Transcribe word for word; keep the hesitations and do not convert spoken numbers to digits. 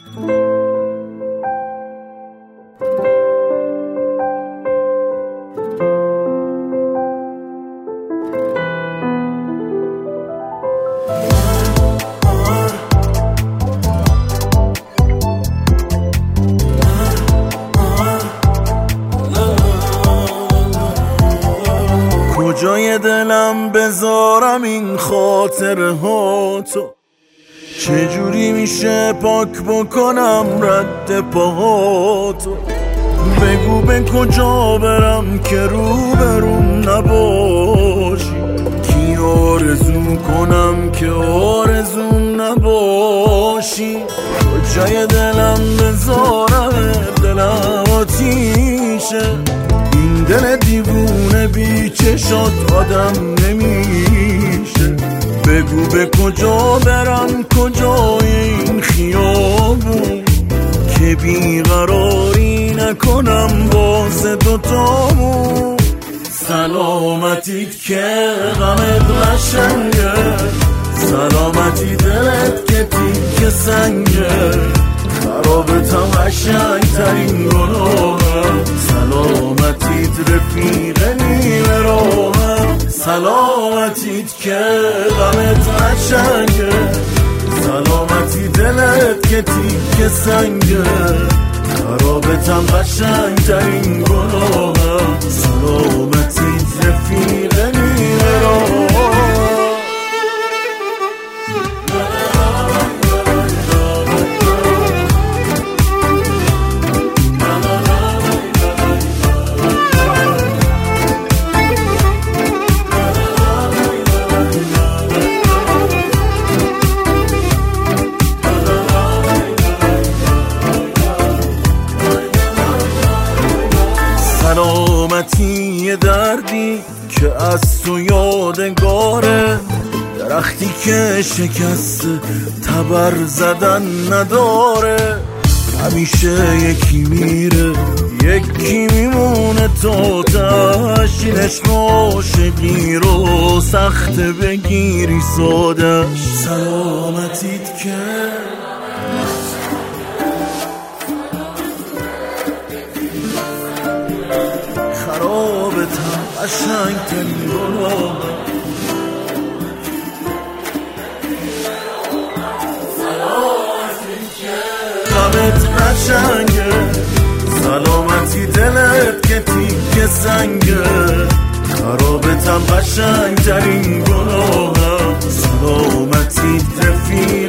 کجای دلم بذارم این خاطره ها تو؟ چجوری میشه پاک بکنم رد پاهاتو؟ بگو به کجا برم که رو بروم نباشی؟ کی آرزو کنم که آرزوم نباشی؟ کجای دلم بذارم دلم آتیشه؟ این دل دیوونه بی چشات آدم نمیشه. بگو به کجا برم کجای این خیابون که بیقراری نکنم واسه دوتامون. سلامتیت که غمت قشنگه، سلامتی دلت که تیک سنگه، خرابتم قشنگ ترین گناهم. سلامتیت رفیق نیمه راهم، سلامتیت که غمت قشنگه، سلامتی دلت که تیک سنگه، خرابتم قشنگ ترین گناهم. سلامتیت رفیق نیمه راهم. سلامتی دردی که از تو یادگاره، درختی که شکست تبر زدن نداره. همیشه یکی میره یکی میمونه تا تشینش عاشقی رو سخت بگیری سادش. سلامتیت که خرابتم قشنگ ترین گناهم. سلامتیت که غمت قشنگه، سلامتی دلت که تیک سنگه، خرابتم قشنگ ترین گناهم. سلامتیت رفیق